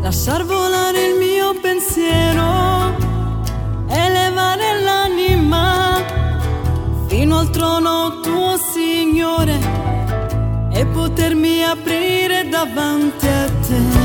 lasciar volare il mio pensiero, elevare l'anima fino al trono tuo, Signore, e potermi aprire davanti a te.